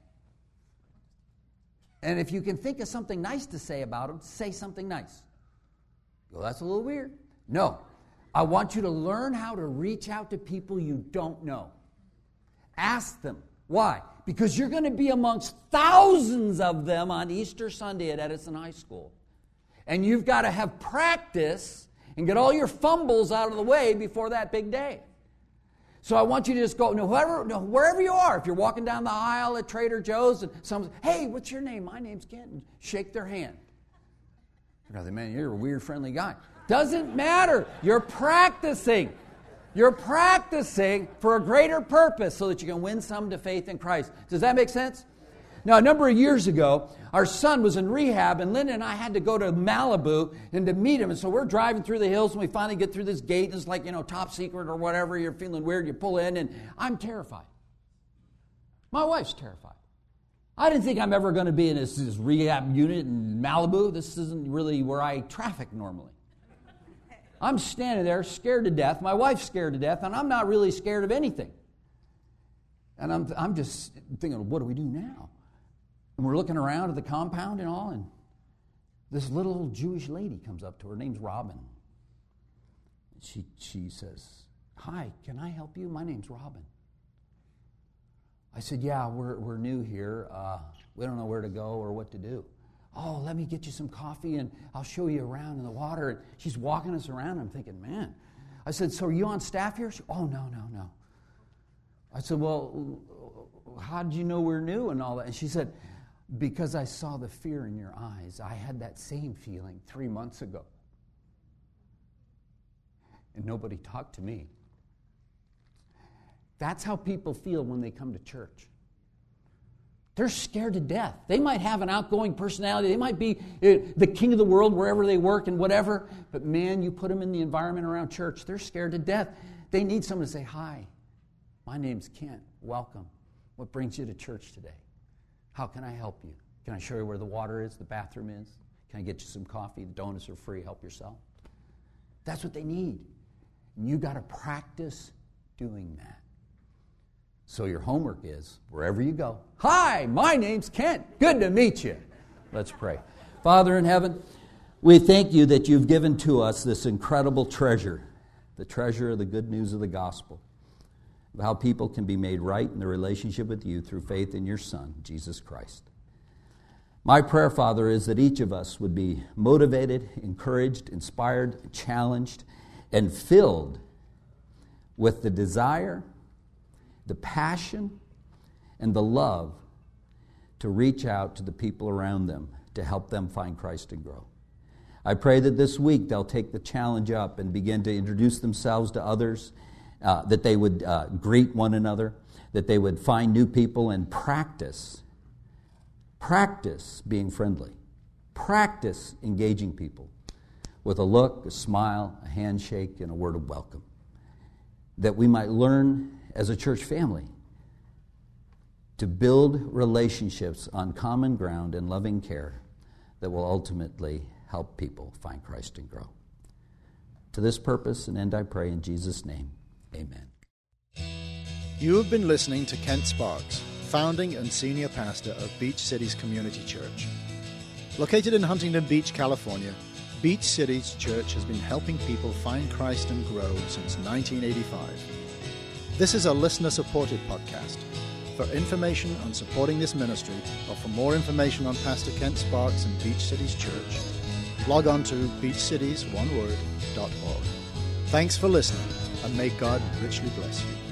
And if you can think of something nice to say about them, say something nice. Well, that's a little weird. No. I want you to learn how to reach out to people you don't know. Ask them. Why? Because you're going to be amongst thousands of them on Easter Sunday at Edison High School. And you've got to have practice and get all your fumbles out of the way before that big day. So I want you to just go, no, whoever, no, wherever you are, if you're walking down the aisle at Trader Joe's and someone says, hey, what's your name? My name's Kent. Shake their hand. You're like, man, you're a weird, friendly guy. Doesn't matter. You're practicing. You're practicing for a greater purpose so that you can win some to faith in Christ. Does that make sense? Now, a number of years ago, our son was in rehab, and Linda and I had to go to Malibu and to meet him. And so we're driving through the hills, and we finally get through this gate, and it's like, you know, top secret or whatever. You're feeling weird. You pull in, and I'm terrified. My wife's terrified. I didn't think I'm ever going to be in this, this rehab unit in Malibu. This isn't really where I traffic normally. I'm standing there scared to death. My wife's scared to death, and I'm not really scared of anything. And I'm, I'm just thinking, what do we do now? And we're looking around at the compound and all, and this little Jewish lady comes up to her. Her name's Robin. She, she says, hi, can I help you? My name's Robin. I said, yeah, we're, we're new here. Uh, we don't know where to go or what to do. Oh, let me get you some coffee, and I'll show you around in the water. And she's walking us around. I'm thinking, man. I said, so are you on staff here? She, oh, no, no, no. I said, well, how did you know we're new and all that? And she said, because I saw the fear in your eyes. I had that same feeling three months ago. And nobody talked to me. That's how people feel when they come to church. They're scared to death. They might have an outgoing personality. They might be the king of the world wherever they work and whatever. But man, you put them in the environment around church, they're scared to death. They need someone to say, hi, my name's Kent. Welcome. What brings you to church today? How can I help you? Can I show you where the water is, the bathroom is? Can I get you some coffee? The donuts are free. Help yourself. That's what they need. And you got to practice doing that. So your homework is, wherever you go, hi, my name's Kent. Good to meet you. Let's pray. Father in heaven, we thank you that you've given to us this incredible treasure, the treasure of the good news of the gospel, of how people can be made right in their relationship with you through faith in your Son, Jesus Christ. My prayer, Father, is that each of us would be motivated, encouraged, inspired, challenged, and filled with the desire, the passion, and the love to reach out to the people around them to help them find Christ and grow. I pray that this week they'll take the challenge up and begin to introduce themselves to others, uh, that they would uh, greet one another, that they would find new people and practice, practice being friendly, practice engaging people with a look, a smile, a handshake, and a word of welcome, that we might learn as a church family to build relationships on common ground and loving care that will ultimately help people find Christ and grow. To this purpose and end I pray in Jesus' name, amen. You have been listening to Kent Sparks, founding and senior pastor of Beach Cities Community Church. Located in Huntington Beach, California, Beach Cities Church has been helping people find Christ and grow since nineteen eighty-five. This is a listener-supported podcast. For information on supporting this ministry, or for more information on Pastor Kent Sparks and Beach Cities Church, log on to beach cities one word dot org. Thanks for listening, and may God richly bless you.